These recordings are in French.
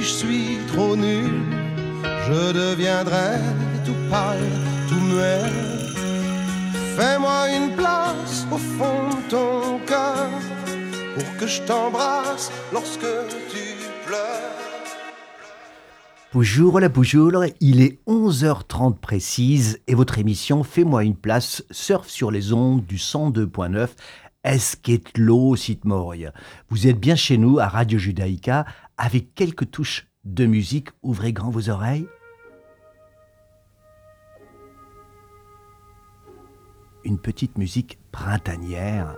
je suis trop nul, je deviendrai tout pâle, tout muet. Fais-moi une place au fond de ton cœur pour que je t'embrasse lorsque tu pleures. Bonjour, il est 11h30 précise et votre émission Fais-moi une place surfe sur les ondes du 102.9 Esquetlo Sitmoria. Vous êtes bien chez nous à Radio Judaïka avec quelques touches de musique. Ouvrez grand vos oreilles. Une petite musique printanière.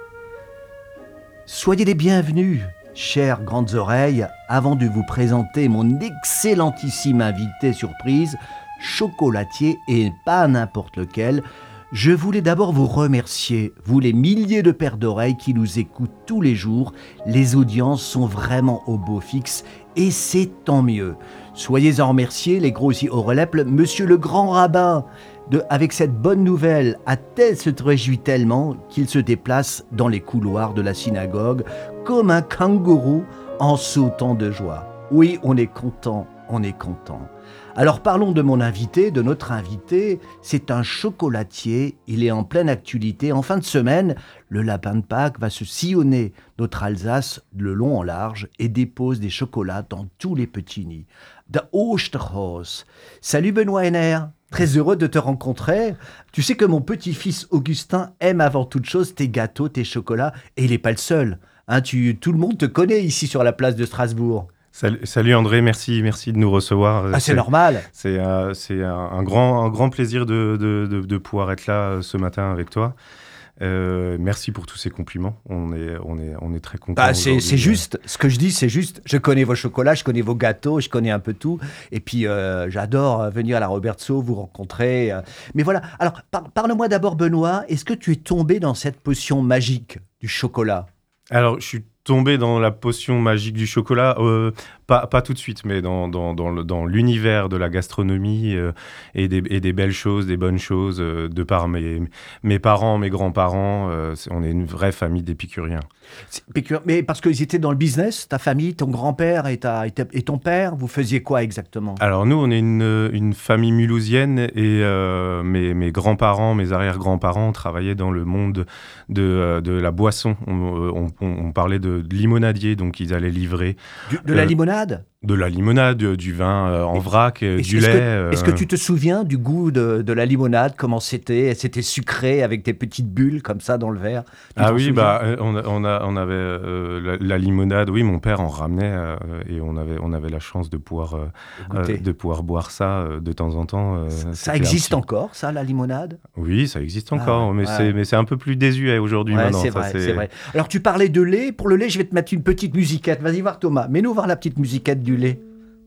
Soyez les bienvenus, chères grandes oreilles, avant de vous présenter mon excellentissime invité surprise, chocolatier et pas n'importe lequel. Je voulais d'abord vous remercier, vous les milliers de paires d'oreilles qui nous écoutent tous les jours. Les audiences sont vraiment au beau fixe et c'est tant mieux. Soyez en remerciés, les grossis au releples, monsieur le grand rabbin. Avec cette bonne nouvelle, Athènes se réjouit tellement qu'il se déplace dans les couloirs de la synagogue comme un kangourou en sautant de joie. Oui, on est content, on est content. Alors parlons de mon invité, de notre invité. C'est un chocolatier, il est en pleine actualité. En fin de semaine, le lapin de Pâques va se sillonner notre Alsace le long en large et dépose des chocolats dans tous les petits nids. De Osterhaus. Salut Benoît Henner. Très heureux de te rencontrer. Tu sais que mon petit-fils Augustin aime avant toute chose tes gâteaux, tes chocolats, et il n'est pas le seul. Tout le monde te connaît ici sur la place de Strasbourg. Salut André, merci de nous recevoir. Ah, c'est normal. C'est un grand plaisir de pouvoir être là ce matin avec toi. Merci pour tous ces compliments. On est très contents. Bah, c'est juste, ce que je dis, c'est juste. Je connais vos chocolats, je connais vos gâteaux, je connais un peu tout. Et puis, j'adore venir à la Robertso, vous rencontrer. Mais voilà. Alors, parle-moi d'abord, Benoît. Est-ce que tu es tombé dans cette potion magique du chocolat ? Alors, je suis tombé dans la potion magique du chocolat, pas tout de suite, mais dans l'univers de la gastronomie et des belles choses, des bonnes choses, de par mes parents, mes grands-parents. On est une vraie famille d'épicuriens. Mais parce qu'ils étaient dans le business, ta famille, ton grand-père et ton père, vous faisiez quoi exactement ? Alors nous, on est une famille mulhousienne et mes grands-parents, mes arrière-grands-parents travaillaient dans le monde de la boisson. On parlait de limonadier, donc ils allaient livrer... De la limonade ? De la limonade, du vin en vrac, du lait. Est-ce que tu te souviens du goût de la limonade, comment c'était ? C'était sucré avec des petites bulles comme ça dans le verre. Ah oui, on avait la limonade. Oui, mon père en ramenait et on avait la chance de pouvoir boire ça de temps en temps. Ça existe encore, ça, la limonade ? Oui, ça existe encore, mais c'est un peu plus désuet aujourd'hui maintenant. C'est vrai. Alors tu parlais de lait. Pour le lait, je vais te mettre une petite musiquette. Vas-y voir Thomas. Mets-nous voir la petite musiquette du lait.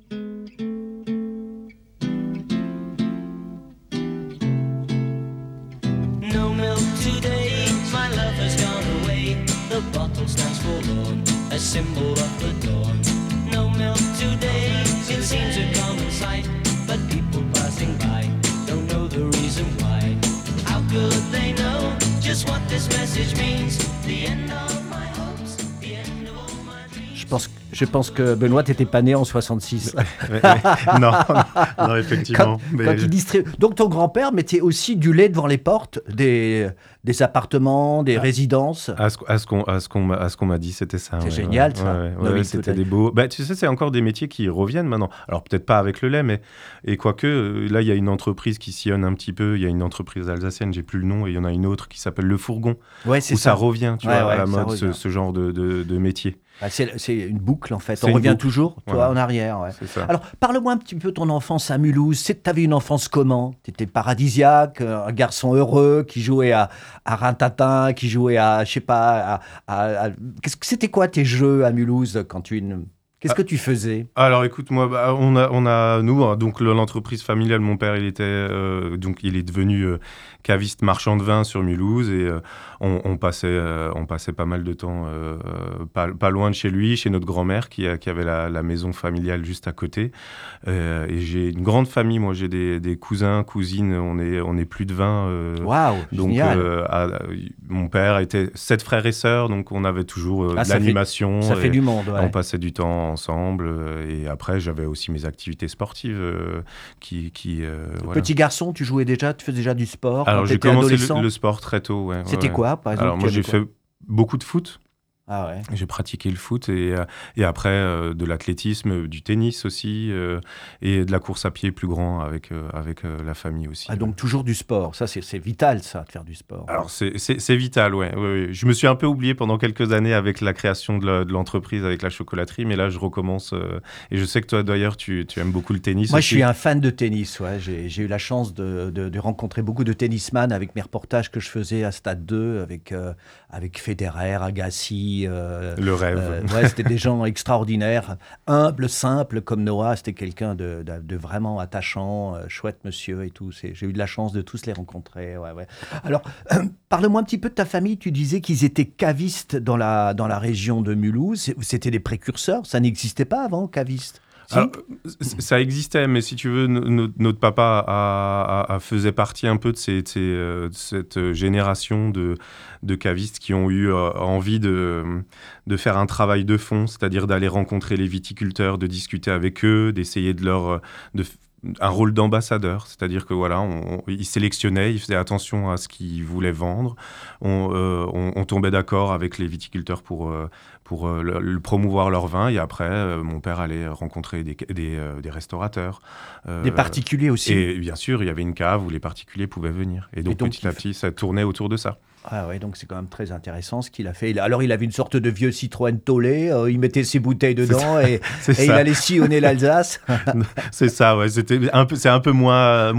No milk today, my love has gone away. The bottle stands forlorn, a symbol of the dawn. No milk today, it seems a common sight, but people passing by don't know the reason why. How could they know just what this message means? The end of my hopes, the end of all my dreams. Je pense que Benoît, t'étais pas né en 66. non, effectivement. Quand il distribue. Donc ton grand-père mettait aussi du lait devant les portes des appartements, des résidences. À ce qu'on m'a dit, c'était ça. C'est génial, ça. Ouais, c'était des beaux... tu sais, c'est encore des métiers qui reviennent maintenant. Alors peut-être pas avec le lait, mais... Et quoique, là, il y a une entreprise qui sillonne un petit peu. Il y a une entreprise alsacienne, j'ai plus le nom, et il y en a une autre qui s'appelle Le Fourgon. Ouais, c'est où ça. ça revient, tu vois, à la mode, ce genre de métier. C'est une boucle, en fait. On revient toujours, toi, en arrière. Ouais. C'est ça. Alors, parle-moi un petit peu de ton enfance à Mulhouse. T'avais une enfance comment ? T'étais paradisiaque, un garçon heureux qui jouait à Rintintin, qui jouait à, je sais pas, C'était quoi tes jeux à Mulhouse quand Qu'est-ce que tu faisais ? Alors écoute, moi, nous, donc l'entreprise familiale, mon père, il est devenu caviste marchand de vin sur Mulhouse et on passait pas mal de temps pas loin de chez lui, chez notre grand-mère qui avait la maison familiale juste à côté. Et j'ai une grande famille, moi j'ai des cousins, cousines, on est plus de 20. Waouh, donc mon père était 7 frères et sœurs, donc on avait toujours de l'animation. Ça fait du monde, ouais. On passait du temps ensemble. Et après, j'avais aussi mes activités sportives voilà. Petit garçon, tu jouais déjà, tu faisais déjà du sport Alors, quand j'ai t'étais commencé adolescent? le sport très tôt, ouais. C'était quoi, par exemple? Alors, moi, tu j'ai aimais quoi? fait beaucoup de foot. Ah ouais. J'ai pratiqué le foot et après de l'athlétisme, du tennis aussi et de la course à pied plus grand avec la famille aussi. Ah, donc toujours du sport. Ça, c'est vital, ça, de faire du sport. Alors c'est vital, ouais, ouais. Je me suis un peu oublié pendant quelques années avec la création de l'entreprise, avec la chocolaterie, mais là je recommence et je sais que toi d'ailleurs tu aimes beaucoup le tennis. Moi, aussi. je suis un fan de tennis. Ouais. J'ai eu la chance de rencontrer beaucoup de tennisman avec mes reportages que je faisais à Stade 2 avec Federer, Agassi. Le rêve. Ouais, c'était des gens extraordinaires, humbles, simples comme Noah. C'était quelqu'un de vraiment attachant, chouette monsieur et tout. J'ai eu de la chance de tous les rencontrer. Ouais, ouais. Alors, parle-moi un petit peu de ta famille. Tu disais qu'ils étaient cavistes dans la région de Mulhouse. C'était des précurseurs. Ça n'existait pas avant, cavistes. Si. Alors, ça existait, mais si tu veux, notre papa faisait partie un peu de cette génération de cavistes qui ont eu envie de faire un travail de fond, c'est-à-dire d'aller rencontrer les viticulteurs, de discuter avec eux, d'essayer un rôle d'ambassadeur, c'est-à-dire que voilà, ils sélectionnaient, ils faisaient attention à ce qu'ils voulaient vendre, on tombait d'accord avec les viticulteurs pour le promouvoir leur vin, et après mon père allait rencontrer des restaurateurs. Des particuliers aussi. Et bien sûr, il y avait une cave où les particuliers pouvaient venir. Et donc petit à petit, ça tournait autour de ça. Ah ouais, donc c'est quand même très intéressant ce qu'il a fait. Alors il avait une sorte de vieux Citroën Tolé, il mettait ses bouteilles dedans et il allait sillonner l'Alsace. C'est ça, ouais. C'est un peu moins,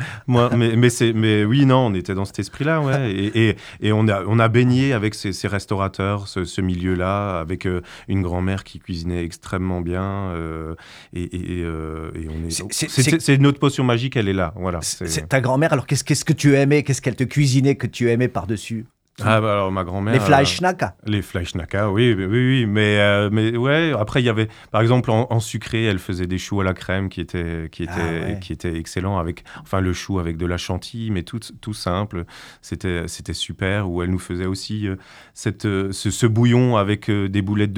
mais oui, non, on était dans cet esprit-là, ouais. Et on a baigné avec ces restaurateurs, ce milieu-là, avec une grand-mère qui cuisinait extrêmement bien, et on c'est notre potion magique, elle est là, voilà. C'est ta grand-mère. Alors qu'est-ce que tu aimais, qu'est-ce qu'elle te cuisinait que tu aimais par-dessus? Ah bah alors ma grand-mère... Les Fleischknacker. Les Fleischknacker, oui. Mais ouais, après il y avait, par exemple, en sucré, elle faisait des choux à la crème qui étaient excellents, avec, enfin le chou avec de la chantilly, mais tout simple. C'était super. Où elle nous faisait aussi ce bouillon avec des boulettes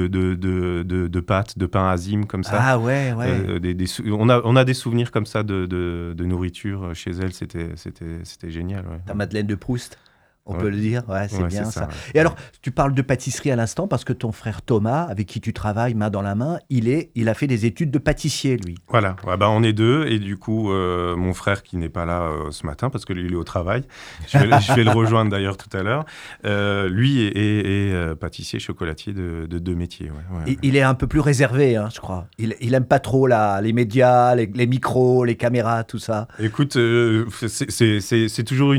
de pâte, de pain azime comme ça. Ah ouais. On a des souvenirs comme ça de nourriture chez elle. C'était génial. Ouais. Ta Madeleine de Proust. On peut le dire, c'est bien ça. Ouais. Et alors, tu parles de pâtisserie à l'instant parce que ton frère Thomas, avec qui tu travailles main dans la main, il a fait des études de pâtissier, lui. Voilà, on est deux et du coup, mon frère qui n'est pas là ce matin parce que lui il est au travail, je vais le rejoindre d'ailleurs tout à l'heure, lui est pâtissier, chocolatier de deux métiers. Ouais. Il est un peu plus réservé, hein, je crois. Il aime pas trop les médias, les micros, les caméras, tout ça. Écoute, c'est toujours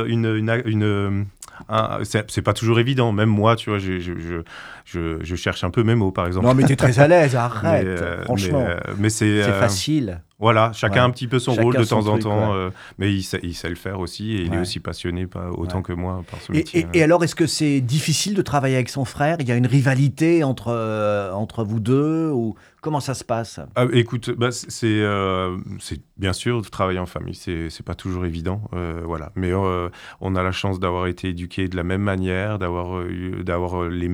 c'est pas toujours évident. Même moi, tu vois, je cherche un peu mes mots, par exemple. Non, mais t'es très à l'aise, arrête, franchement. Mais c'est facile. Voilà, chacun un petit peu son rôle de temps en truc, temps, mais il sait le faire aussi, et il est aussi passionné, pas autant que moi, par ce métier. Et alors, est-ce que c'est difficile de travailler avec son frère? Il y a une rivalité entre vous deux, ou comment ça se passe? Écoute, c'est bien sûr, de travailler en famille, c'est pas toujours évident, voilà. Mais on a la chance d'avoir été éduqués de la même manière, d'avoir la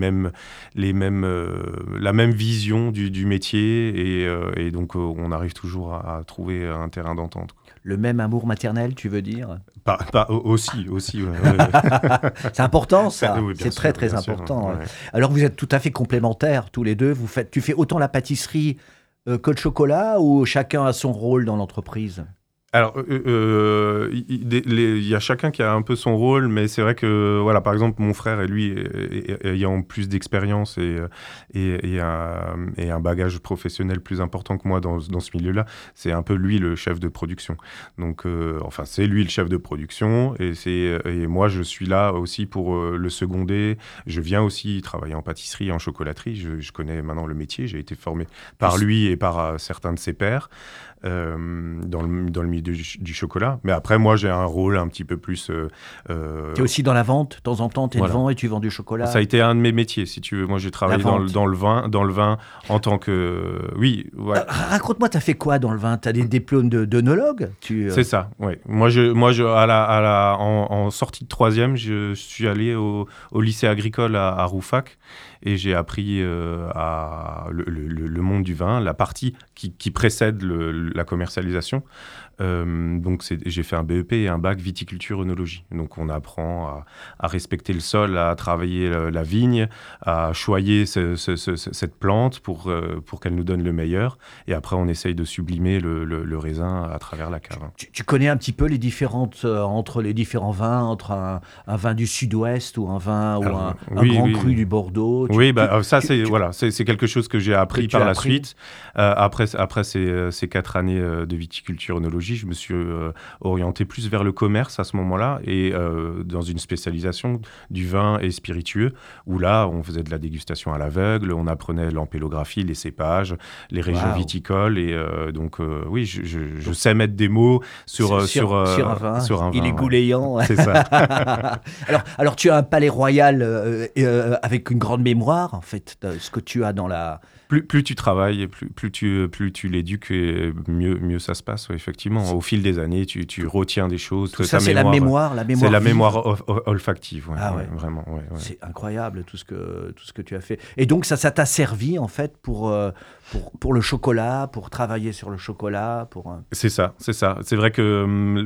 même vision du métier, et donc on arrive toujours à trouver un terrain d'entente. Le même amour maternel, tu veux dire? Aussi. Ouais. C'est important, ça. Oui, c'est très, très important. Sûr, ouais. Alors, vous êtes tout à fait complémentaires, tous les deux. Tu fais autant la pâtisserie que le chocolat, ou chacun a son rôle dans l'entreprise? Alors, il y a chacun qui a un peu son rôle, mais c'est vrai que, voilà, par exemple, mon frère, et lui, ayant plus d'expérience et un bagage professionnel plus important que moi dans ce milieu-là, c'est un peu lui le chef de production. Donc, c'est lui le chef de production, et moi, je suis là aussi pour le seconder. Je viens aussi travailler en pâtisserie, en chocolaterie. Je connais maintenant le métier. J'ai été formé par lui et par certains de ses pairs dans le milieu et du chocolat. Mais après, moi, j'ai un rôle un petit peu plus... Tu es aussi dans la vente, de temps en temps, tu es devant et tu vends du chocolat. Ça a été un de mes métiers, si tu veux. Moi, j'ai travaillé dans le vin en tant que... Oui, ouais. Raconte-moi, tu as fait quoi dans le vin? Tu as des diplômes d'œnologue? C'est ça, oui. Moi, en sortie de 3e, je suis allé au lycée agricole à Rouffach et j'ai appris le monde du vin, la partie qui précède la commercialisation. Donc j'ai fait un BEP et un bac viticulture-œnologie. Donc on apprend à respecter le sol, à travailler la vigne, à choyer cette plante pour qu'elle nous donne le meilleur. Et après on essaye de sublimer le raisin à travers la cave. Tu connais un petit peu les différentes entre les différents vins, entre un vin du Sud-Ouest ou un vin ou un grand cru du Bordeaux? C'est quelque chose que j'ai appris par la suite. Après ces 4 années de viticulture-œnologie, je me suis orienté plus vers le commerce à ce moment-là et dans une spécialisation du vin et spiritueux où là, on faisait de la dégustation à l'aveugle, on apprenait l'ampélographie, les cépages, les régions viticoles et je sais mettre des mots sur un vin. Il est gouléant. C'est ça. alors, tu as un palais royal avec une grande mémoire, en fait, de ce que tu as dans la... Plus tu travailles, plus tu l'éduques, et mieux ça se passe, effectivement. Au fil des années, tu retiens des choses. Tout ça, c'est la mémoire. C'est la mémoire olfactive, vraiment. Ouais. C'est incroyable tout ce que tu as fait. Et donc, ça t'a servi, en fait, pour le chocolat, pour travailler sur le chocolat, C'est ça. C'est vrai que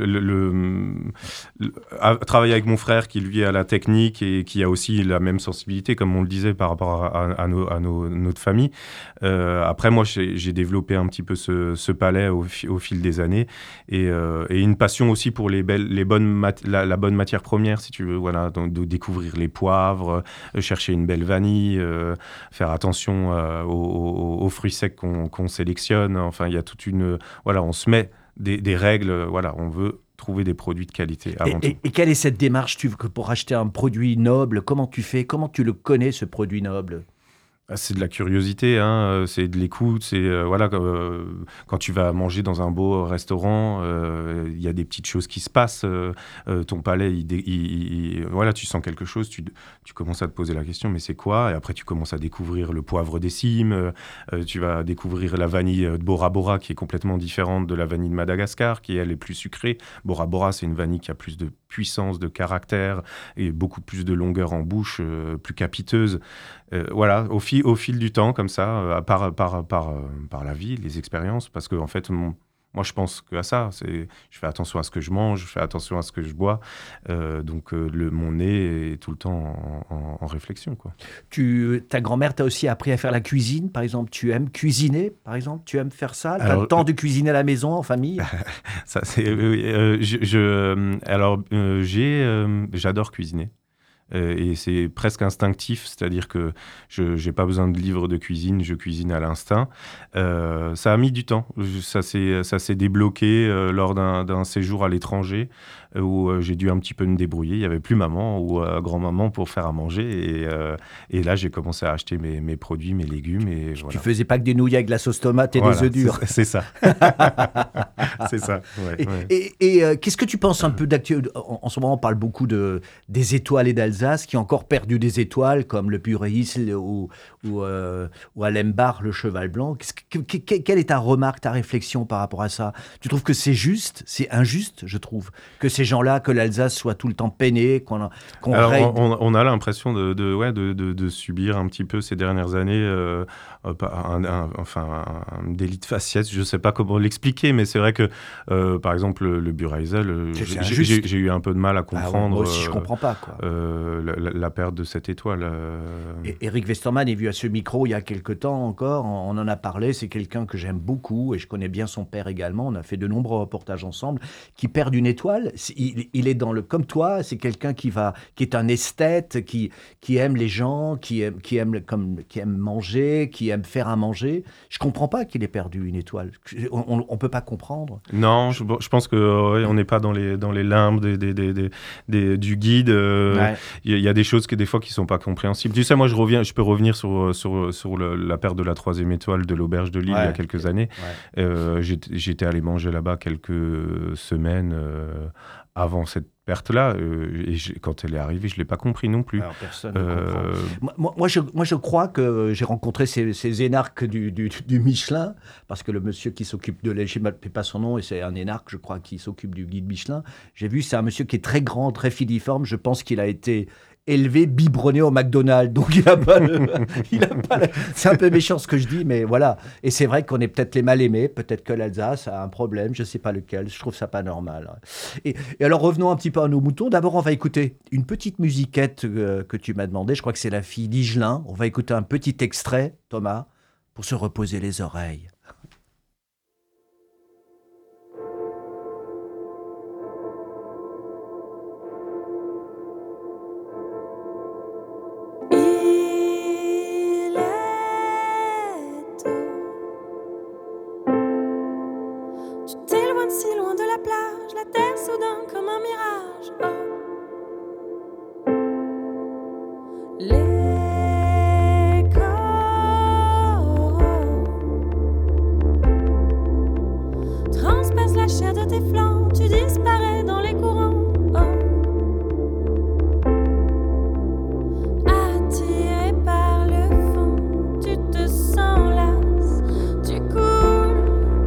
travailler avec mon frère qui, lui, a la technique et qui a aussi la même sensibilité, comme on le disait, par rapport à notre famille. Après, moi, j'ai développé un petit peu ce palais au fil des années et une passion aussi pour la bonne matière première, si tu veux. Voilà, donc, de découvrir les poivres, chercher une belle vanille, faire attention aux fruits secs qu'on sélectionne. Enfin, il y a toute une... Voilà, on se met des règles. Voilà, on veut trouver des produits de qualité avant tout. Et quelle est cette démarche pour acheter un produit noble? Comment tu fais? Comment tu le connais, ce produit noble? C'est de la curiosité, c'est de l'écoute, quand tu vas manger dans un beau restaurant, il y a des petites choses qui se passent, ton palais, tu sens quelque chose, tu commences à te poser la question, mais c'est quoi? Et après tu commences à découvrir le poivre des cimes, tu vas découvrir la vanille de Bora Bora qui est complètement différente de la vanille de Madagascar, qui elle est plus sucrée. Bora Bora, c'est une vanille qui a plus de puissance, de caractère et beaucoup plus de longueur en bouche, plus capiteuse. Au fil du temps, comme ça, par la vie, les expériences, parce que en fait, moi, je pense qu'à ça. Je fais attention à ce que je mange, je fais attention à ce que je bois. Donc, mon nez est tout le temps en réflexion, quoi. Ta grand-mère t'a aussi appris à faire la cuisine, par exemple. Tu aimes cuisiner, par exemple? Tu aimes faire ça? Tu as le temps de cuisiner à la maison, en famille? Ça, j'adore cuisiner. Et c'est presque instinctif, c'est-à-dire que je n'ai pas besoin de livres de cuisine, je cuisine à l'instinct. Ça a mis du temps, ça s'est débloqué lors d'un séjour à l'étranger où j'ai dû un petit peu me débrouiller. Il n'y avait plus maman ou grand-maman pour faire à manger et là j'ai commencé à acheter mes produits, mes légumes. Et voilà. Tu faisais pas que des nouilles avec de la sauce tomate et des œufs durs. C'est ça. C'est ça. Ouais. Et qu'est-ce que tu penses un peu d'actualité? En ce moment, on parle beaucoup des étoiles et d'Alsace qui ont encore perdu des étoiles, comme le Pureisl ou à Lembach, le cheval blanc. Quelle est ta remarque, ta réflexion par rapport à ça? Tu trouves que c'est juste? C'est injuste, je trouve, que ces gens-là, que l'Alsace soit tout le temps peinée, qu'on règne. On a l'impression de subir un petit peu ces dernières années un délit de faciès. Je ne sais pas comment l'expliquer, mais c'est vrai que, par exemple, le Bureisel, j'ai eu un peu de mal à comprendre. Moi aussi, je ne comprends pas, quoi. La perte de cette étoile. Eric Westermann est venu à ce micro il y a quelque temps encore. On en a parlé. C'est quelqu'un que j'aime beaucoup et je connais bien son père également. On a fait de nombreux reportages ensemble. Qui perd une étoile. Il est comme toi. C'est quelqu'un qui est un esthète, qui aime les gens, qui aime manger, qui aime faire à manger. Je comprends pas qu'il ait perdu une étoile. On peut pas comprendre. Non, je pense que on n'est pas dans les limbes du guide. il y a des choses des fois qui sont pas compréhensibles. Tu sais, moi je peux revenir sur la perte de la 3e étoile de l'Auberge de Lille il y a quelques années. J'étais allé manger là-bas quelques semaines avant cette perte-là, et quand elle est arrivée, je l'ai pas compris non plus. Alors, personne ne comprend. Moi, je crois que j'ai rencontré ces énarques du Michelin, parce que le monsieur qui s'occupe de je ne sais pas son nom, et c'est un énarque, je crois, qui s'occupe du guide Michelin. J'ai vu, c'est un monsieur qui est très grand, très filiforme. Je pense qu'il a été élevé, biberonné au McDonald's. Donc, il a pas c'est un peu méchant ce que je dis, mais voilà. Et c'est vrai qu'on est peut-être les mal aimés. Peut-être que l'Alsace a un problème. Je ne sais pas lequel. Je trouve ça pas normal. Et alors, revenons un petit peu à nos moutons. D'abord, on va écouter une petite musiquette que tu m'as demandé. Je crois que c'est La fille d'Higelin. On va écouter un petit extrait, Thomas, pour se reposer les oreilles. Si loin de la plage, la terre soudain comme un mirage. Les coraux transpercent la chair de tes flancs, tu disparais dans les courants. Attiré par le fond, tu te sens lasse, tu coules.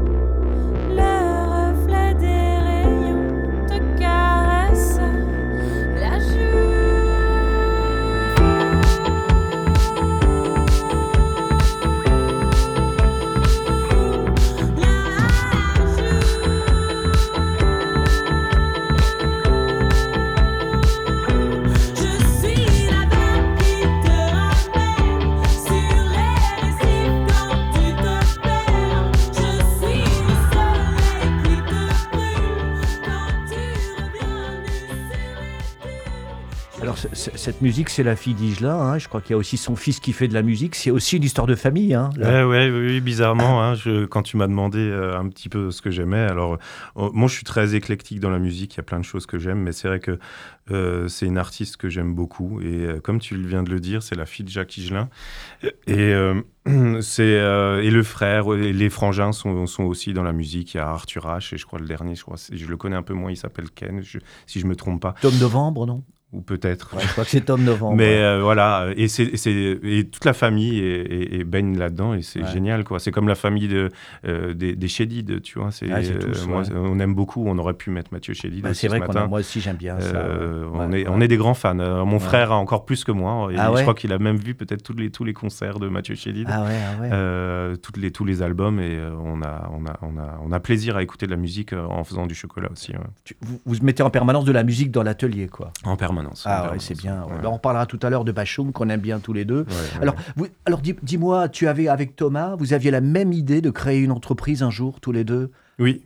Cette musique, c'est La fille d'Higelin. Hein. Je crois qu'il y a aussi son fils qui fait de la musique. C'est aussi une histoire de famille. Hein, oui, bizarrement. Hein, quand tu m'as demandé un petit peu ce que j'aimais, alors moi, je suis très éclectique dans la musique. Il y a plein de choses que j'aime, mais c'est vrai que c'est une artiste que j'aime beaucoup. Et comme tu viens de le dire, c'est la fille de Jacques Higelin. Et le frère, et les frangins sont aussi dans la musique. Il y a Arthur H. Et je crois le dernier, je le connais un peu moins. Il s'appelle Ken, si je me trompe pas. Tom Novembre, non? Ou peut-être. Ouais, je crois que c'est Tom Novembre. Mais voilà, et toute la famille baigne là-dedans, et c'est génial, quoi. C'est comme la famille des Chédid, tu vois. On aime beaucoup. On aurait pu mettre Mathieu Chédid. C'est vrai moi aussi j'aime bien ça. On est des grands fans. Mon frère a encore plus que moi. Et je crois qu'il a même vu peut-être tous les concerts de Mathieu Chédid. Tous les albums, et on a plaisir à écouter de la musique en faisant du chocolat aussi. Ouais. Vous mettez en permanence de la musique dans l'atelier, quoi. En permanence. C'est bien. Ouais. On parlera tout à l'heure de Bachung, qu'on aime bien tous les deux. Ouais, alors, dis-moi, tu avais avec Thomas, vous aviez la même idée de créer une entreprise un jour, tous les deux? Oui.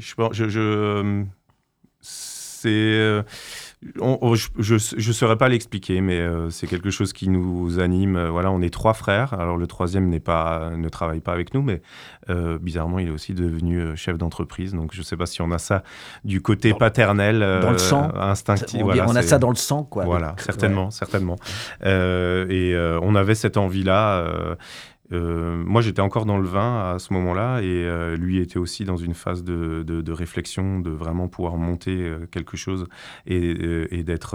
Je ne saurais pas l'expliquer, mais c'est quelque chose qui nous anime. Voilà, on est 3 frères. Alors le 3e ne travaille pas avec nous, mais bizarrement, il est aussi devenu chef d'entreprise. Donc je ne sais pas si on a ça du côté paternel, dans le sang, instinctif. On a ça dans le sang, quoi. Voilà, certainement. On avait cette envie-là. Moi, j'étais encore dans le vin à ce moment-là, et lui était aussi dans une phase de réflexion, de vraiment pouvoir monter quelque chose et d'être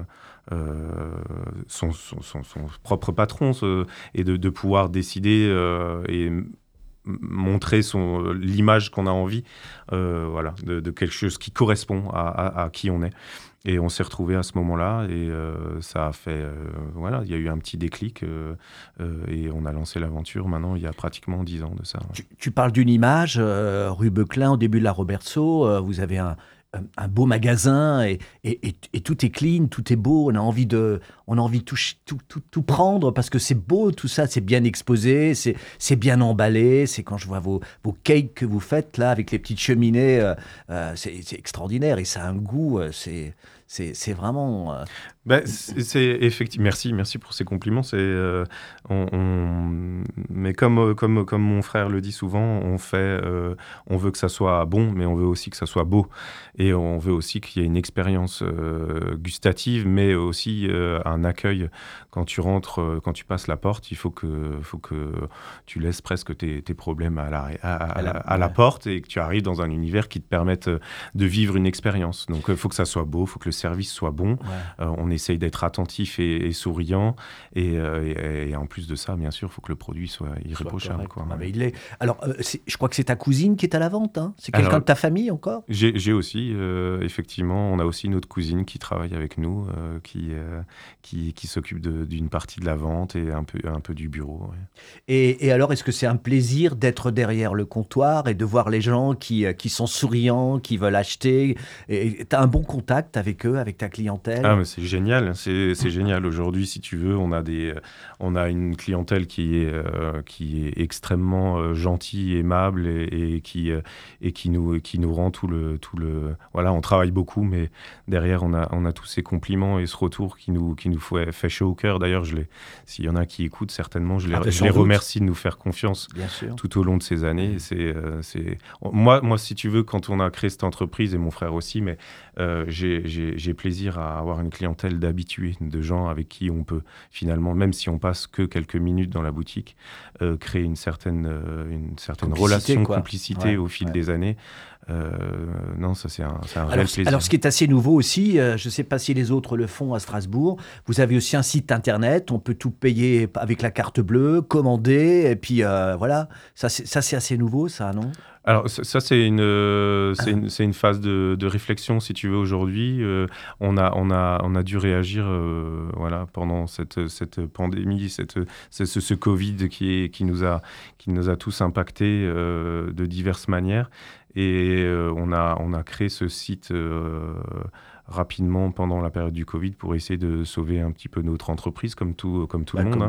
son propre patron, et de pouvoir décider et montrer l'image qu'on a envie, de quelque chose qui correspond à qui on est. Et on s'est retrouvés à ce moment-là, et ça a fait... il y a eu un petit déclic, et on a lancé l'aventure maintenant il y a pratiquement 10 ans de ça. Ouais. Tu parles d'une image, rue Beuclin, au début de la Robertso, vous avez un beau magasin, et tout est clean, tout est beau, on a envie de tout prendre, parce que c'est beau, tout ça, c'est bien exposé, c'est bien emballé. C'est quand je vois vos cakes que vous faites là avec les petites cheminées, c'est extraordinaire, et ça a un goût, C'est vraiment... C'est effectivement. Merci pour ces compliments. Mais comme mon frère le dit souvent, on veut que ça soit bon, mais on veut aussi que ça soit beau, et on veut aussi qu'il y ait une expérience gustative, mais aussi un accueil quand tu rentres, quand tu passes la porte. Il faut que tu laisses presque tes problèmes à la porte, et que tu arrives dans un univers qui te permette de vivre une expérience. Donc il faut que ça soit beau, il faut que le service soit bon. On essaye d'être attentif et souriant, et en plus de ça, bien sûr, il faut que le produit soit irréprochable. Mais il est... Alors, je crois que c'est ta cousine qui est à la vente, hein. C'est quelqu'un de ta famille encore? J'ai aussi, effectivement, on a aussi notre cousine qui travaille avec nous, qui s'occupe d'une partie de la vente et un peu du bureau. Ouais. Et alors, est-ce que c'est un plaisir d'être derrière le comptoir et de voir les gens qui sont souriants, qui veulent acheter? Tu as un bon contact avec eux, avec ta clientèle? Ah, mais c'est génial, c'est génial. Aujourd'hui, si tu veux, on a une clientèle qui est extrêmement gentille, aimable, et qui nous rend tout le... Voilà, on travaille beaucoup, mais derrière, on a tous ces compliments et ce retour qui nous fait chaud au cœur. D'ailleurs, s'il y en a qui écoutent, certainement, je les remercie de nous faire confiance tout au long de ces années. Moi, si tu veux, quand on a créé cette entreprise, et mon frère aussi, mais j'ai plaisir à avoir une clientèle d'habitués, de gens avec qui on peut finalement, même si on passe que quelques minutes dans la boutique, créer une certaine relation, complicité au fil des années. Non, ça c'est un réel plaisir. Alors, ce qui est assez nouveau aussi, je ne sais pas si les autres le font à Strasbourg, vous avez aussi un site internet, on peut tout payer avec la carte bleue, commander, et puis voilà, ça c'est assez nouveau, ça, non? Alors ça c'est une phase de réflexion, si tu veux. Aujourd'hui, on a dû réagir pendant cette pandémie, ce Covid qui nous a tous impactés de diverses manières, et on a créé ce site rapidement pendant la période du Covid pour essayer de sauver un petit peu notre entreprise, comme tout le monde.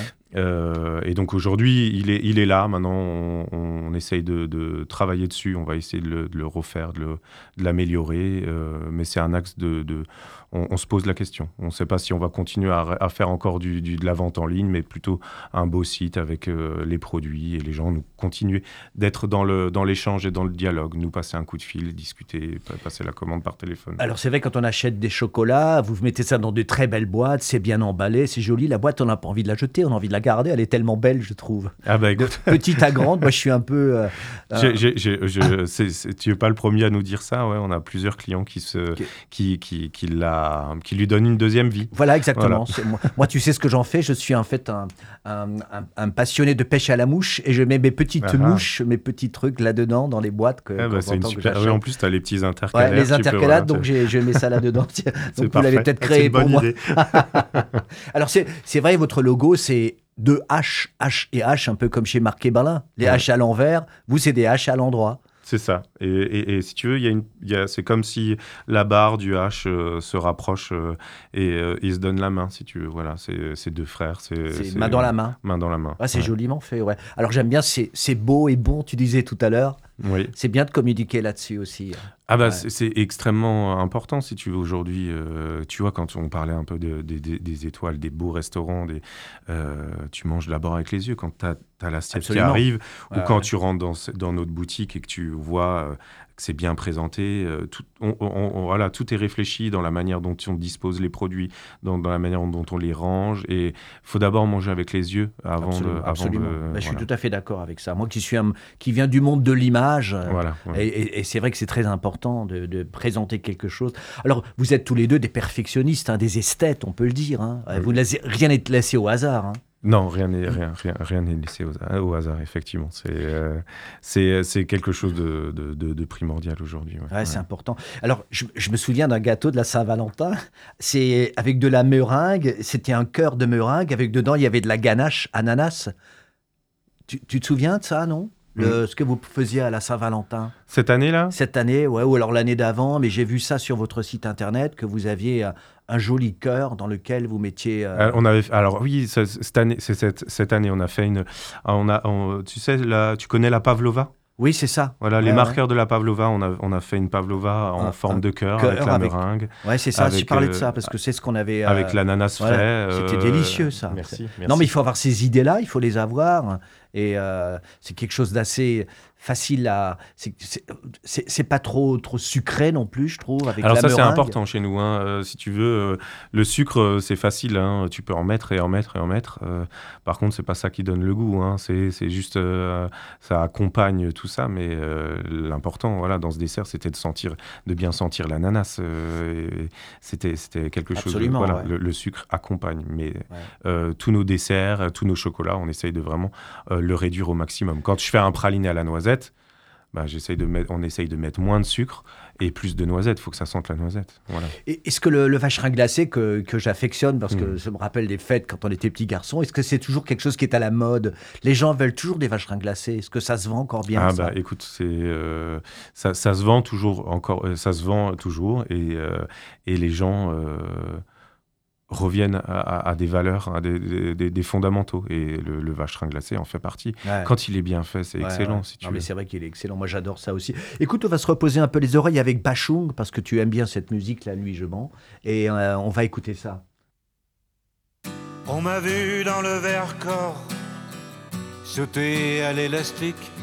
Et donc aujourd'hui, il est là. Maintenant, on essaye de travailler dessus. On va essayer de le refaire, de l'améliorer. Mais c'est un axe on se pose la question. On ne sait pas si on va continuer à faire encore de la vente en ligne, mais plutôt un beau site avec les produits, et les gens nous continuer d'être dans l'échange et dans le dialogue, nous passer un coup de fil, discuter, passer la commande par téléphone. Alors c'est vrai, quand on achète des chocolats, vous mettez ça dans de très belles boîtes, c'est bien emballé, c'est joli. La boîte, on n'a pas envie de la jeter, on a envie de la garder. Elle est tellement belle, je trouve. Ah bah écoute. De petite à grande, moi je suis un peu... tu n'es pas le premier à nous dire ça. Ouais, on a plusieurs clients qui lui donnent une deuxième vie. Voilà, exactement. Voilà. Moi, tu sais ce que j'en fais. Je suis en fait un passionné de pêche à la mouche, et je mets mes petites mouches, mes petits trucs là-dedans dans les boîtes. C'est une super... Oui, en plus, tu as les petits intercalaires. Ouais, les intercalaires, donc je mets ça là-dedans. Donc vous l'avez peut-être créé pour moi. Alors c'est vrai, votre logo, c'est deux H et H, un peu comme chez Marc Berlin. Les H à l'envers, vous, c'est des H à l'endroit. C'est ça. Et si tu veux, c'est comme si la barre du H se rapproche et ils se donnent la main, si tu veux. Voilà, c'est deux frères. C'est main dans la main. Main dans la main. Ah, c'est joliment fait, ouais. Alors j'aime bien, c'est beau et bon, tu disais tout à l'heure. Oui. C'est bien de communiquer là-dessus aussi. Ah bah c'est extrêmement important, si tu veux, aujourd'hui. Tu vois, quand on parlait un peu des étoiles, des beaux restaurants, tu manges d'abord avec les yeux quand t'as l'assiette qui arrive, ou quand tu rentres dans notre boutique et que tu vois que c'est bien présenté. Voilà, tout est réfléchi dans la manière dont on dispose les produits, dans la manière dont on les range. Et il faut d'abord manger avec les yeux avant de... Je suis tout à fait d'accord avec ça. Moi qui viens du monde de l'image, et c'est vrai que c'est très important de présenter quelque chose. Alors, vous êtes tous les deux des perfectionnistes, des esthètes, on peut le dire. Rien n'est laissé au hasard. Non, rien n'est laissé au hasard, effectivement. C'est quelque chose de primordial aujourd'hui. Ouais, c'est important. Alors, je me souviens d'un gâteau de la Saint-Valentin. C'est avec de la meringue. C'était un cœur de meringue. Avec dedans, il y avait de la ganache ananas. Tu te souviens de ça, non ? Ce que vous faisiez à la Saint-Valentin. Cette année-là ? Cette année, ouais, ou alors l'année d'avant. Mais j'ai vu ça sur votre site internet, que vous aviez un joli cœur dans lequel vous mettiez... Alors oui, cette année, on a fait tu sais, tu connais la pavlova ? Oui, c'est ça. Voilà, les Ouais, marqueurs de la pavlova, on a fait une pavlova en forme de cœur avec la meringue. Ouais, c'est ça. Je avec, parlais de ça parce que c'est ce qu'on avait. Avec l'ananas voilà. frais. C'était délicieux, ça. Merci. Non, mais il faut avoir ces idées-là, il faut les avoir. Et c'est quelque chose d'assez facile à. C'est pas trop sucré non plus, je trouve. Avec Alors la ça, c'est meringue. important chez nous. Hein. Si tu veux, le sucre, c'est facile. Hein. Tu peux en mettre et en mettre et en mettre. Par contre, c'est pas ça qui donne le goût. Hein. C'est juste, ça accompagne tout ça. Mais l'important, voilà, dans ce dessert, c'était de bien sentir l'ananas. C'était quelque chose. Absolument, Voilà, ouais. le sucre accompagne. Mais tous nos desserts, tous nos chocolats, on essaye de vraiment le réduire au maximum. Quand je fais un praliné à la noisette, on essaye de mettre moins de sucre et plus de noisettes. Il faut que ça sente la noisette. Voilà. Et est-ce que le vacherin glacé que j'affectionne, parce que ça me rappelle des fêtes quand on était petit garçon, est-ce que c'est toujours quelque chose qui est à la mode? Les gens veulent toujours des vacherins glacés. Est-ce que ça se vend encore bien, ça? Bah écoute, ça se vend toujours encore, ça se vend toujours et les gens reviennent à des valeurs, à des fondamentaux. Et le vacherin glacé en fait partie. Ouais. Quand il est bien fait, c'est excellent. Ouais. Si tu Non, veux. mais c'est vrai qu'il est excellent. Moi, j'adore ça aussi. Écoute, on va se reposer un peu les oreilles avec Bachung, parce que tu aimes bien cette musique, La Nuit je mens. Et on va écouter ça. On m'a vu dans le Vercors sauter à l'élastique,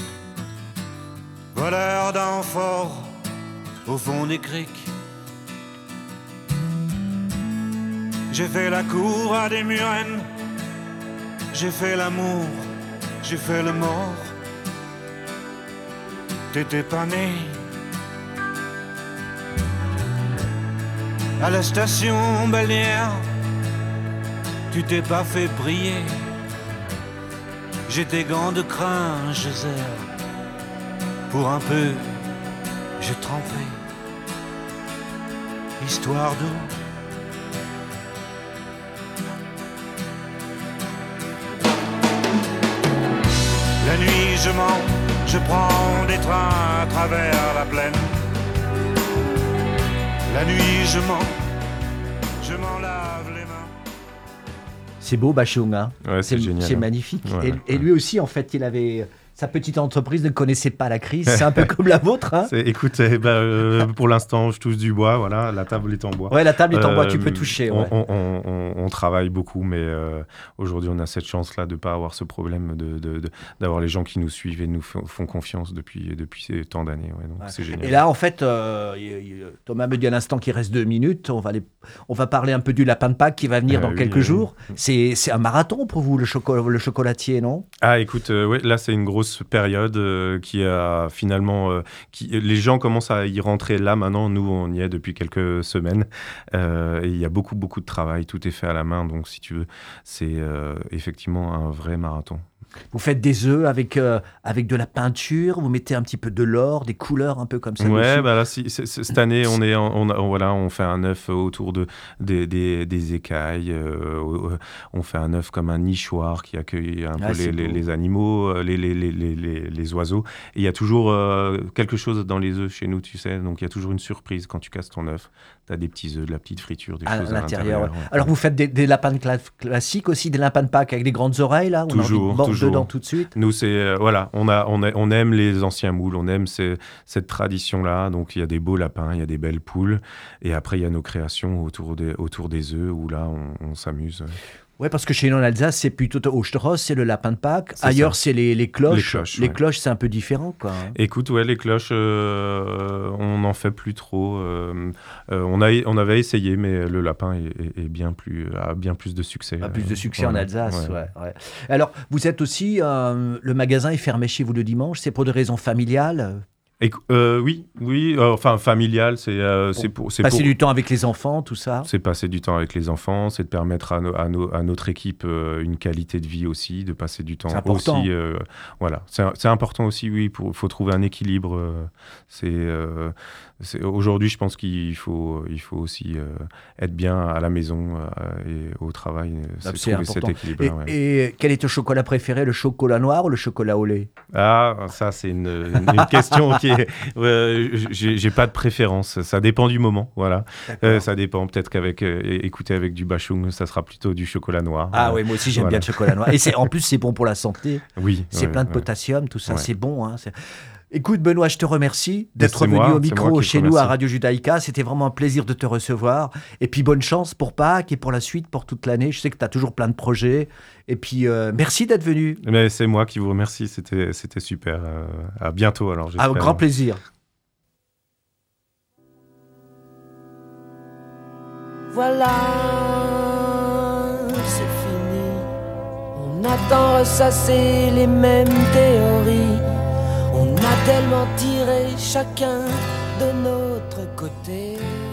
voleur d'amphores au fond des criques. J'ai fait la cour à des murennes, j'ai fait l'amour, j'ai fait le mort. T'étais pas né. À la station balnéaire, tu t'es pas fait briller. J'ai tes gants de crin, je serre. Pour un peu, j'ai trempé. Histoire d'eau. La nuit je mens, je prends des trains à travers la plaine. La nuit je mens, je m'en lave les mains. C'est beau, Bachung, hein? Ouais, c'est génial. C'est hein. magnifique. Ouais, Et lui aussi, en fait, il avait... Sa petite entreprise ne connaissait pas la crise. C'est un peu comme la vôtre, hein? Écoute, pour l'instant, je touche du bois. Voilà, la table est en bois. Ouais, la table est en bois, tu peux toucher. Ouais. On travaille beaucoup, mais aujourd'hui, on a cette chance-là de ne pas avoir ce problème d'avoir les gens qui nous suivent et nous font confiance depuis ces tant d'années. Ouais, donc c'est génial. Et là, en fait, Thomas me dit à l'instant qu'il reste 2 minutes. On va parler un peu du lapin de Pâques qui va venir dans quelques jours. C'est un marathon pour vous, le chocolatier, non? Ah, écoute, ouais, là, c'est une grosse période qui a finalement... les gens commencent à y rentrer là maintenant. Nous, on y est depuis quelques semaines. Et il y a beaucoup, beaucoup de travail. Tout est fait à la main. Donc, si tu veux, c'est effectivement un vrai marathon. Vous faites des œufs avec de la peinture, vous mettez un petit peu de l'or, des couleurs un peu comme ça. Ouais, dessus. bah là, cette année, on fait un œuf autour des écailles. On fait un œuf comme un nichoir qui accueille un peu les animaux, les oiseaux. Et il y a toujours quelque chose dans les œufs chez nous, tu sais. Donc il y a toujours une surprise quand tu casses ton œuf. Tu as des petits œufs, de la petite friture, des choses à l'intérieur. Ouais. Alors vous faites des lapins classiques aussi, des lapins de Pâques avec des grandes oreilles là, où Toujours, on a envie de toujours. dedans tout de suite. Nous, c'est on aime les anciens moules, on aime cette tradition-là. Donc il y a des beaux lapins, il y a des belles poules, et après il y a nos créations autour des œufs où là on s'amuse. Ouais, parce que chez nous en Alsace, c'est plutôt au Strauss, c'est le lapin de Pâques. Ailleurs, c'est les cloches. Les cloches, c'est un peu différent, quoi. Écoute, ouais, les cloches, on n'en fait plus trop. On avait essayé, mais le lapin a bien plus de succès. A plus de succès en Alsace, ouais. Alors, vous êtes aussi, le magasin est fermé chez vous le dimanche, c'est pour des raisons familiales? Oui, enfin familial, c'est pour passer du temps avec les enfants, tout ça. C'est passer du temps avec les enfants, c'est de permettre à notre équipe une qualité de vie aussi, de passer du temps aussi. Voilà, c'est important aussi, oui. Faut trouver un équilibre. aujourd'hui, je pense qu'il faut aussi être bien à la maison et au travail. C'est trouver important. cet équilibre. Ouais. Et quel est ton chocolat préféré, le chocolat noir ou le chocolat au lait? Ah, ça, c'est une question qui est... j'ai pas de préférence. Ça dépend du moment, voilà. Ça dépend. Peut-être qu'avec écouter avec du bachung, ça sera plutôt du chocolat noir. Ah oui, moi aussi, j'aime bien le chocolat noir. Et en plus, c'est bon pour la santé. Oui. C'est plein de potassium, tout ça, c'est bon. Hein, Écoute, Benoît, je te remercie d'être C'est venu moi, au c'est micro moi qui te chez nous à remercie. Radio Judaïka. C'était vraiment un plaisir de te recevoir. Et puis, bonne chance pour Pâques et pour la suite, pour toute l'année. Je sais que tu as toujours plein de projets. Et puis, merci d'être venu. Mais c'est moi qui vous remercie. C'était super. À bientôt, alors, j'espère. Avec grand plaisir. Voilà, c'est fini. On a tant ressassé les mêmes théories. On a tellement tiré chacun de notre côté.